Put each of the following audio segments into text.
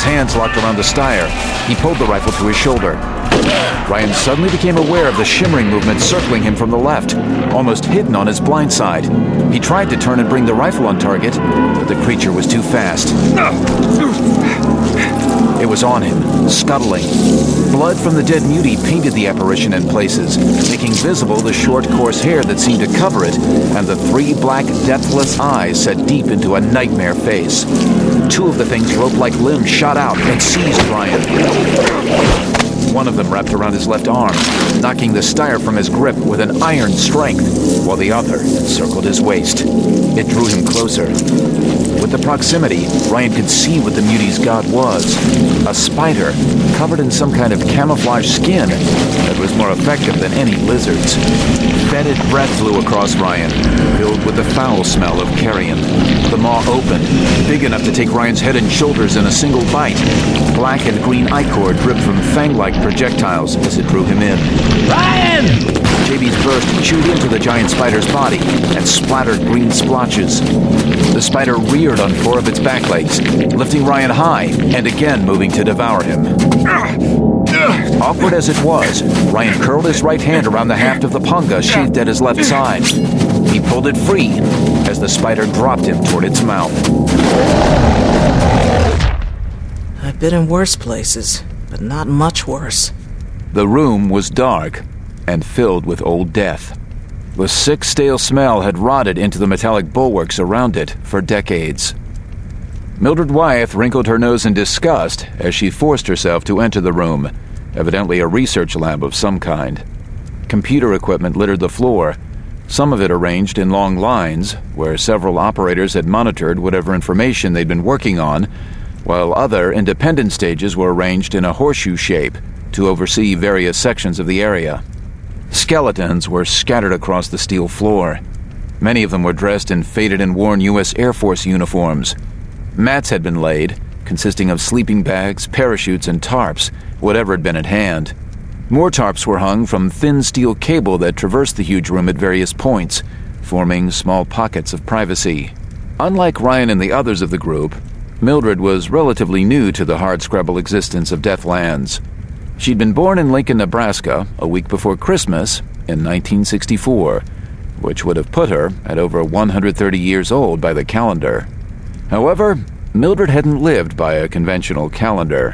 his hands locked around the steyr, he pulled the rifle to his shoulder. Ryan suddenly became aware of the shimmering movement circling him from the left, almost hidden on his blind side. He tried to turn and bring the rifle on target, but the creature was too fast. It was on him, scuttling. Blood from the dead mutie painted the apparition in places, making visible the short, coarse hair that seemed to cover it, and the 3 black, deathless eyes set deep into a nightmare face. 2 of the thing's rope-like limbs shot out and seized Ryan. One of them wrapped around his left arm, knocking the steyr from his grip with an iron strength, while the other encircled his waist. It drew him closer. With the proximity, Ryan could see what the mutie's god was. A spider, covered in some kind of camouflage skin that was more effective than any lizard's. Fetid breath flew across Ryan, filled with the foul smell of carrion. The maw opened, big enough to take Ryan's head and shoulders in a single bite. Black and green ichor dripped from fang-like projectiles as it drew him in. Ryan! JB's burst chewed into the giant spider's body and splattered green splotches. The spider reared on 4 of its back legs, lifting Ryan high and again moving to devour him. Awkward as it was, Ryan curled his right hand around the haft of the panga sheathed at his left side. He pulled it free as the spider dropped him toward its mouth. I've been in worse places, but not much worse. The room was dark and filled with old death. The sick, stale smell had rotted into the metallic bulwarks around it for decades. Mildred Wyeth wrinkled her nose in disgust as she forced herself to enter the room, evidently a research lab of some kind. Computer equipment littered the floor, some of it arranged in long lines, where several operators had monitored whatever information they'd been working on, while other independent stages were arranged in a horseshoe shape to oversee various sections of the area. Skeletons were scattered across the steel floor. Many of them were dressed in faded and worn U.S. Air Force uniforms. Mats had been laid, consisting of sleeping bags, parachutes, and tarps, whatever had been at hand. More tarps were hung from thin steel cable that traversed the huge room at various points, forming small pockets of privacy. Unlike Ryan and the others of the group, Mildred was relatively new to the hardscrabble existence of Deathlands. She'd been born in Lincoln, Nebraska, a week before Christmas in 1964, which would have put her at over 130 years old by the calendar. However, Mildred hadn't lived by a conventional calendar.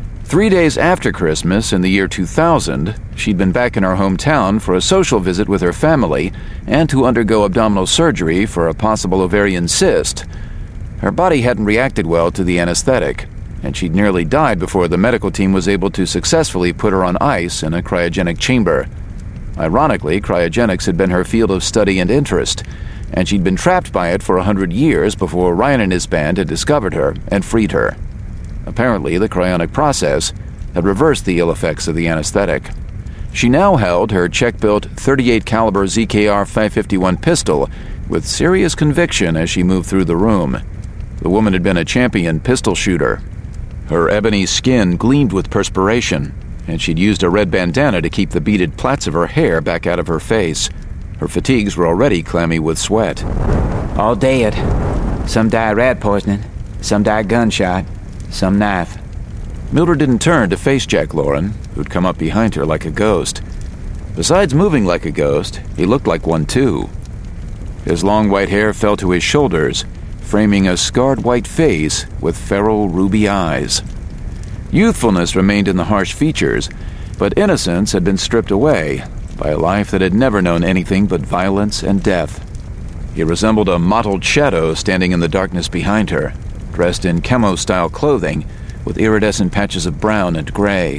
3 days after Christmas in the year 2000, she'd been back in her hometown for a social visit with her family and to undergo abdominal surgery for a possible ovarian cyst. Her body hadn't reacted well to the anesthetic, and she'd nearly died before the medical team was able to successfully put her on ice in a cryogenic chamber. Ironically, cryogenics had been her field of study and interest, and she'd been trapped by it for 100 years before Ryan and his band had discovered her and freed her. Apparently, the cryonic process had reversed the ill effects of the anesthetic. She now held her Czech-built .38 caliber ZKR 551 pistol with serious conviction as she moved through the room. The woman had been a champion pistol shooter. Her ebony skin gleamed with perspiration, and she'd used a red bandana to keep the beaded plaits of her hair back out of her face. Her fatigues were already clammy with sweat. All dead. Some died rat poisoning, some died gunshot, some knife. Mildred didn't turn to face Jack Lauren, who'd come up behind her like a ghost. Besides moving like a ghost, he looked like one too. His long white hair fell to his shoulders, framing a scarred white face with feral ruby eyes. Youthfulness remained in the harsh features, but innocence had been stripped away by a life that had never known anything but violence and death. He resembled a mottled shadow standing in the darkness behind her, dressed in camo-style clothing with iridescent patches of brown and gray.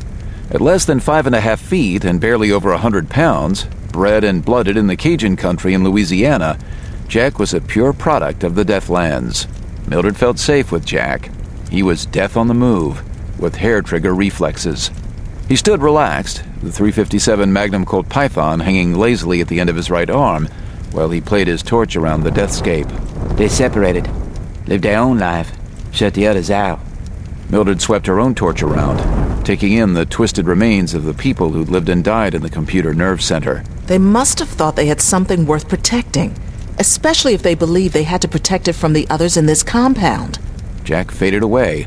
At less than 5.5 feet and barely over 100 pounds, bred and blooded in the Cajun country in Louisiana, Jack was a pure product of the Deathlands. Mildred felt safe with Jack. He was death on the move, with hair-trigger reflexes. He stood relaxed, the .357 Magnum Colt Python hanging lazily at the end of his right arm, while he played his torch around the deathscape. They separated, lived their own life, shut the others out. Mildred swept her own torch around, taking in the twisted remains of the people who'd lived and died in the computer nerve center. They must have thought they had something worth protecting, especially if they believed they had to protect it from the others in this compound. Jack faded away,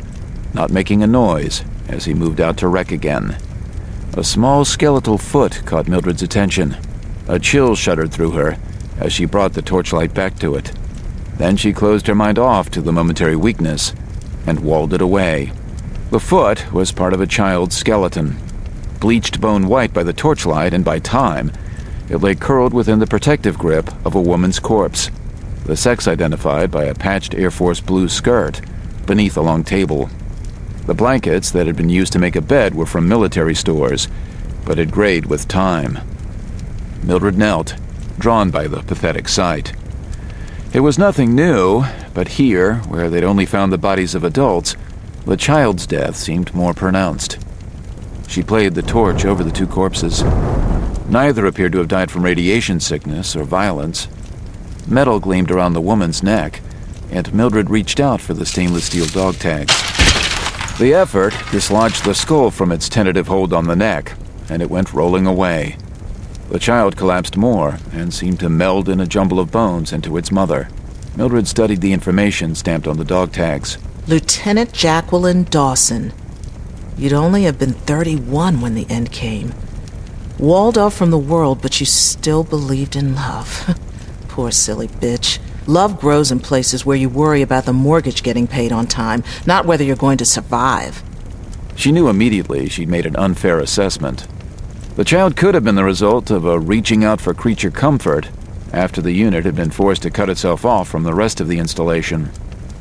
not making a noise as he moved out to wreck again. A small skeletal foot caught Mildred's attention. A chill shuddered through her as she brought the torchlight back to it. Then she closed her mind off to the momentary weakness and walled it away. The foot was part of a child's skeleton. Bleached bone white by the torchlight and by time, it lay curled within the protective grip of a woman's corpse, the sex identified by a patched Air Force blue skirt beneath a long table. The blankets that had been used to make a bed were from military stores, but had grayed with time. Mildred knelt, drawn by the pathetic sight. It was nothing new, but here, where they'd only found the bodies of adults, the child's death seemed more pronounced. She played the torch over the two corpses. Neither appeared to have died from radiation sickness or violence. Metal gleamed around the woman's neck, and Mildred reached out for the stainless steel dog tags. The effort dislodged the skull from its tentative hold on the neck, and it went rolling away. The child collapsed more and seemed to meld in a jumble of bones into its mother. Mildred studied the information stamped on the dog tags. Lieutenant Jacqueline Dawson. You'd only have been 31 when the end came. Walled off from the world, but you still believed in love. Poor silly bitch. Love grows in places where you worry about the mortgage getting paid on time, not whether you're going to survive. She knew immediately she'd made an unfair assessment. The child could have been the result of a reaching out for creature comfort after the unit had been forced to cut itself off from the rest of the installation.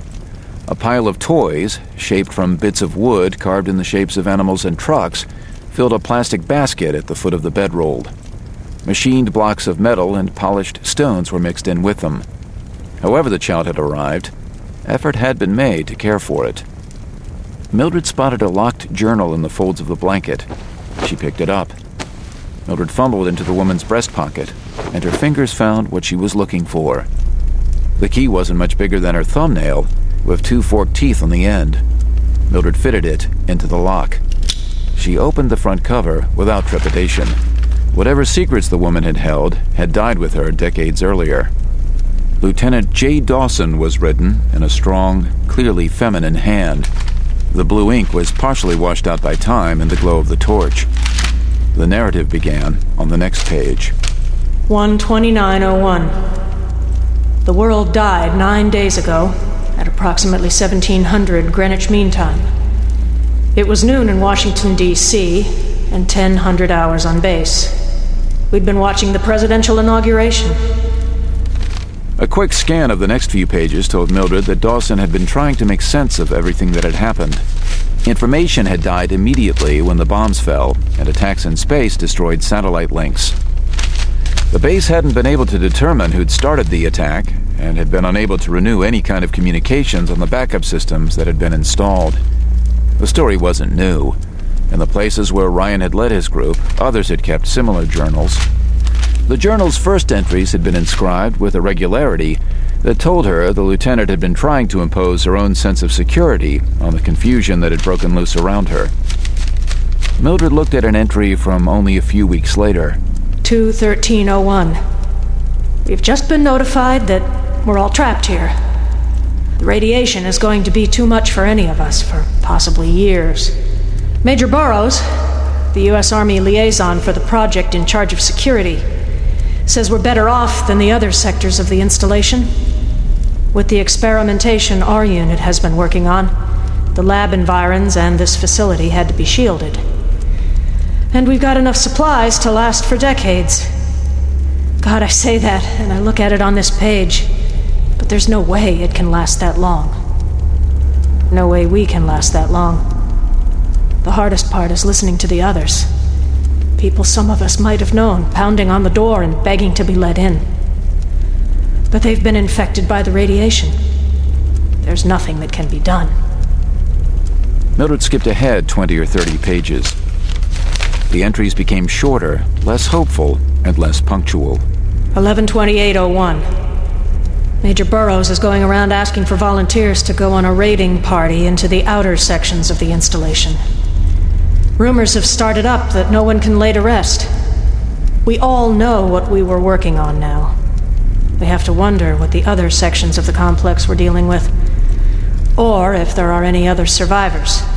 A pile of toys, shaped from bits of wood carved in the shapes of animals and trucks, filled a plastic basket at the foot of the bedroll. Machined blocks of metal and polished stones were mixed in with them. However the child had arrived, effort had been made to care for it. Mildred spotted a locked journal in the folds of the blanket. She picked it up. Mildred fumbled into the woman's breast pocket, and her fingers found what she was looking for. The key wasn't much bigger than her thumbnail, with 2 forked teeth on the end. Mildred fitted it into the lock. She opened the front cover without trepidation. Whatever secrets the woman had held had died with her decades earlier. Lieutenant J. Dawson was written in a strong, clearly feminine hand. The blue ink was partially washed out by time in the glow of the torch. The narrative began on the next page. 12901. The world died 9 days ago at approximately 1700 Greenwich Mean Time. It was noon in Washington, D.C., and 1000 hours on base. We'd been watching the presidential inauguration. A quick scan of the next few pages told Mildred that Dawson had been trying to make sense of everything that had happened. Information had died immediately when the bombs fell, and attacks in space destroyed satellite links. The base hadn't been able to determine who'd started the attack, and had been unable to renew any kind of communications on the backup systems that had been installed. The story wasn't new. In the places where Ryan had led his group, others had kept similar journals. The journal's first entries had been inscribed with a regularity that told her the lieutenant had been trying to impose her own sense of security on the confusion that had broken loose around her. Mildred looked at an entry from only a few weeks later. 21301. We've just been notified that we're all trapped here. The radiation is going to be too much for any of us for possibly years. Major Burroughs, the U.S. Army liaison for the project in charge of security, says we're better off than the other sectors of the installation. With the experimentation our unit has been working on, the lab environs and this facility had to be shielded. And we've got enough supplies to last for decades. God, I say that, and I look at it on this page, but there's no way it can last that long. No way we can last that long. The hardest part is listening to the others. People some of us might have known, pounding on the door and begging to be let in. But they've been infected by the radiation. There's nothing that can be done. Mildred skipped ahead 20 or 30 pages. The entries became shorter, less hopeful, and less punctual. 112801. Major Burroughs is going around asking for volunteers to go on a raiding party into the outer sections of the installation. Rumors have started up that no one can lay to rest. We all know what we were working on now. We have to wonder what the other sections of the complex were dealing with. Or if there are any other survivors.